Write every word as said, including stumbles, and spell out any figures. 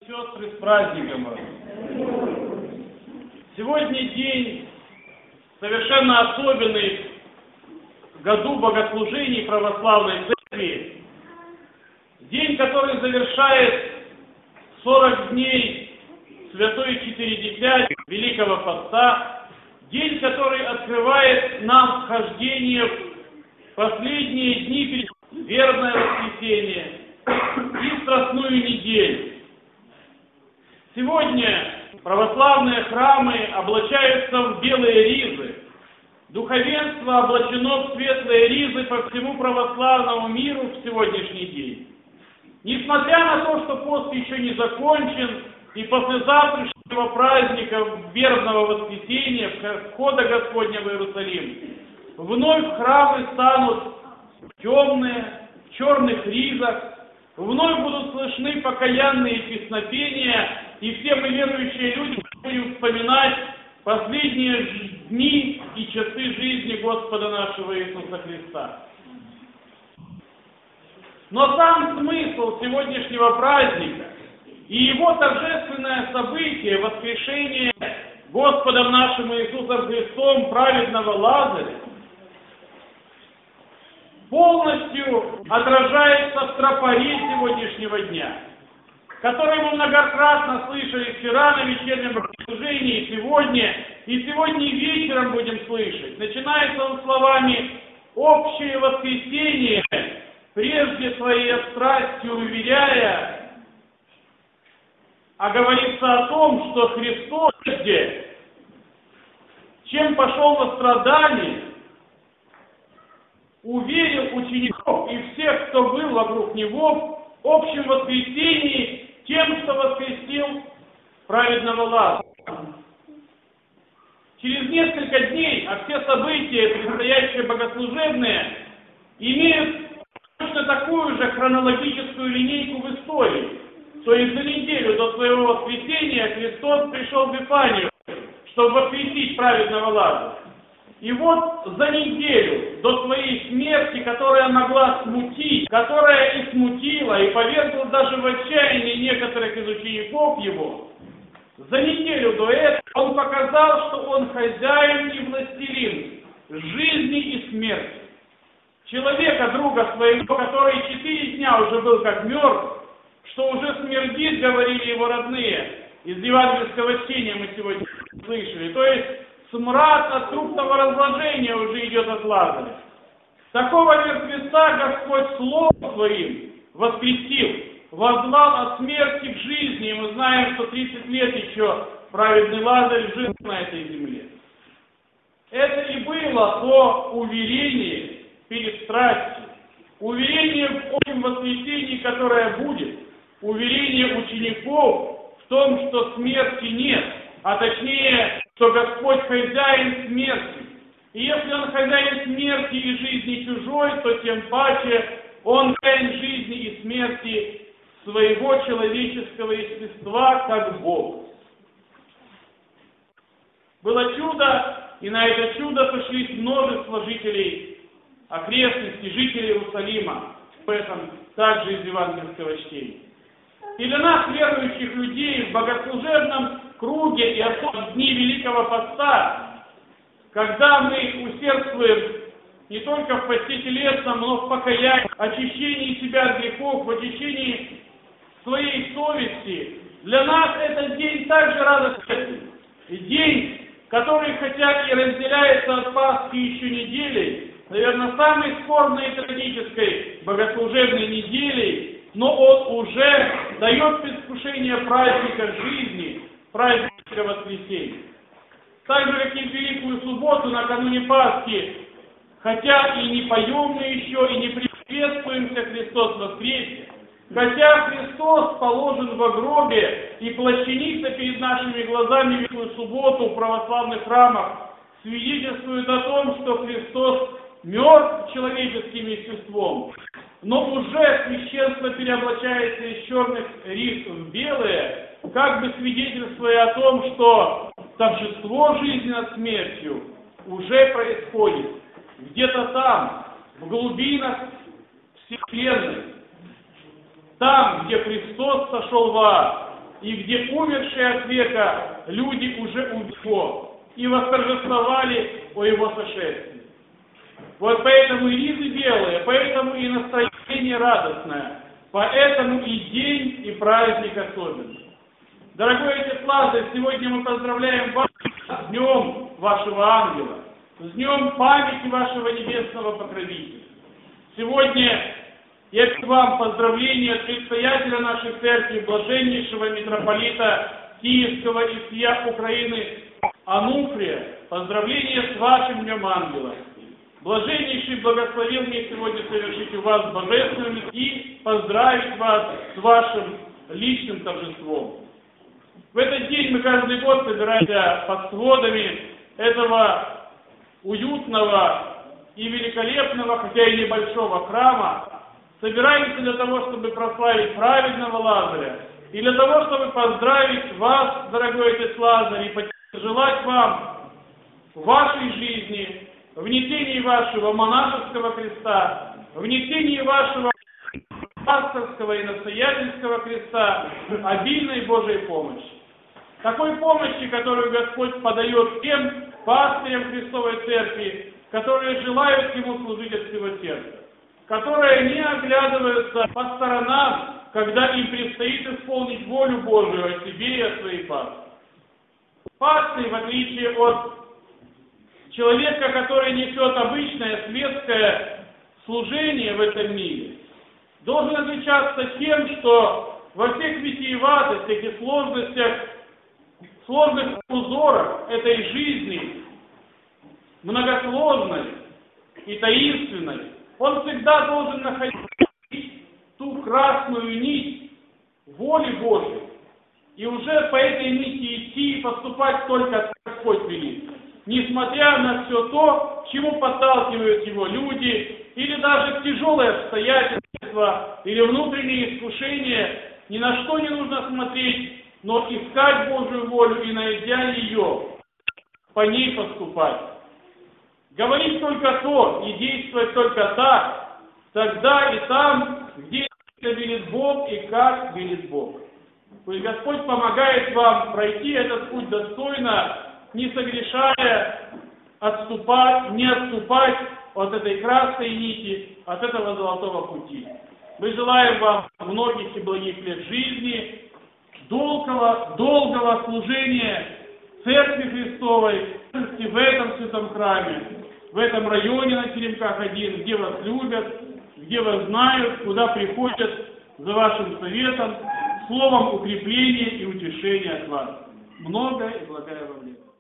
Сестры, с праздником вас! Сегодня день совершенно особенный в году богослужений православной церкви. День, который завершает сорок дней Святой Четыредесятницы Великого Поста. День, который открывает нам вхождение в последние дни перед верное воскресенье и страстную неделю. Сегодня православные храмы облачаются в белые ризы. Духовенство облачено в светлые ризы по всему православному миру в сегодняшний день. Несмотря на то, что пост еще не закончен, и после завтрашнего праздника вербного воскресенья, входа Господня в Иерусалим, вновь храмы станут темные, в черных ризах, вновь будут слышны покаянные песнопения, и все мы, верующие люди, будем вспоминать последние дни и часы жизни Господа нашего Иисуса Христа. Но сам смысл сегодняшнего праздника и его торжественное событие, воскрешение Господом нашим Иисусом Христом праведного Лазаря, полностью отражается в тропаре сегодняшнего дня, который мы многократно слышали вчера на вечернем богослужении, и сегодня, и сегодня вечером будем слышать. Начинается он словами «общее воскресение, прежде своей страстью уверяя», а говорится о том, что Христос, чем пошел во страдание, уверил учеников и всех, кто был вокруг Него, в общем воскресении тем, что воскресил праведного Лазаря. Через несколько дней, а все события, предстоящие богослужебные, имеют точно такую же хронологическую линейку в истории. То есть за неделю до своего воскресения Христос пришел в Вифанию, чтобы воскресить праведного Лазаря. И вот за неделю до своей смерти, которая могла смутить, которая и смутила, и повергла даже в отчаяние некоторых из учеников его, за неделю до этого он показал, что он хозяин и властелин жизни и смерти. Человека, друга своего, который четыре дня уже был как мертв, что уже смердит, говорили его родные. Из евангельского чтения мы сегодня слышали. То есть смрад от трупного разложения уже идет от Лазаря. Такого мертвеца Господь Словом Своим воскресил, воззвал от смерти к жизни. И мы знаем, что тридцать лет еще праведный Лазарь жил на этой земле. Это и было то уверение перед страстью, уверение в общем воскресении, которое будет, уверение учеников в том, что смерти нет, а точнее, что Господь хозяин смерти. И если Он хозяин смерти и жизни чужой, то тем паче Он хозяин жизни и смерти своего человеческого естества, как Бог. Было чудо, и на это чудо сошлись множество жителей окрестностей, жителей Иерусалима, в этом также из евангельского чтения. И для нас, верующих людей, в богослужебном круге и особенно в дни Великого Поста, когда мы усердствуем не только в посте телесном, но в покаянии, очищении себя от грехов, в очищении своей совести, для нас этот день также радостный. День, который, хотя и разделяется от Пасхи еще неделей, наверное, самой скорбной и трагической богослужебной неделей, но он уже дает предвкушение праздника жизни, праздника воскресения. Так же, как и в Великую Субботу, накануне Пасхи, хотя и не поем мы еще, и не приветствуемся Христос воскресе, хотя Христос положен во гробе и плащаница перед нашими глазами в Великую Субботу в православных храмах свидетельствует о том, что Христос мертв человеческим естеством, но уже священство переоблачается из черных рис в белые, как бы свидетельствуя о том, что торжество жизни над смертью уже происходит. Где-то там, в глубинах вселенной, там, где Христос сошел в ад, и и где умершие от века люди уже увидели и восторжествовали о его сошествии. Вот поэтому и ризы белые, поэтому и настроение радостное, поэтому и день, и праздник особенный. Дорогой отец Лазарь, сегодня мы поздравляем вас с днем вашего ангела, с днем памяти вашего небесного покровителя. Сегодня я к вам поздравления от предстоятеля нашей церкви, блаженнейшего митрополита Киевского и всея Украины Ануфрия. Поздравления с вашим днем ангела. Блаженнейший благословил мне сегодня совершить у вас божественную и поздравить вас с вашим личным торжеством. В этот день мы каждый год собираемся под сводами этого уютного и великолепного, хотя и небольшого храма, собираемся для того, чтобы прославить праведного Лазаря, и для того, чтобы поздравить вас, дорогой отец Лазарь, и пожелать вам в вашей жизни, в несении вашего монашеского креста, в несении вашего пасторского и настоятельского креста обильной Божией помощи. Такой помощи, которую Господь подает тем пастырям Христовой Церкви, которые желают Ему служить от всего сердца, которые не оглядываются по сторонам, когда им предстоит исполнить волю Божию о себе и о своей пастве. Пастырь, в отличие от человека, который несет обычное светское служение в этом мире, должен отличаться тем, что во всех витиеватостях и сложностях, сложных узорах этой жизни, многосложной и таинственной, он всегда должен находить ту красную нить воли Божьей, и уже по этой нити идти и поступать только как Господь велит, несмотря на все то, к чему подталкивают его люди, или даже тяжелые обстоятельства, или внутренние искушения. Ни на что не нужно смотреть, но искать Божию волю и, найдя ее, по ней поступать. Говорить только то и действовать только так, тогда и там, где велит Бог и как велит Бог. Пусть Господь помогает вам пройти этот путь достойно, не согрешая, отступать, не отступать от этой красной нити, от этого золотого пути. Мы желаем вам многих и благих лет жизни, долгого, долгого служения Церкви Христовой в этом святом храме, в этом районе на Теремках один, где вас любят, где вас знают, куда приходят за вашим советом, словом укрепления и утешения от вас. Много и благая вам лет.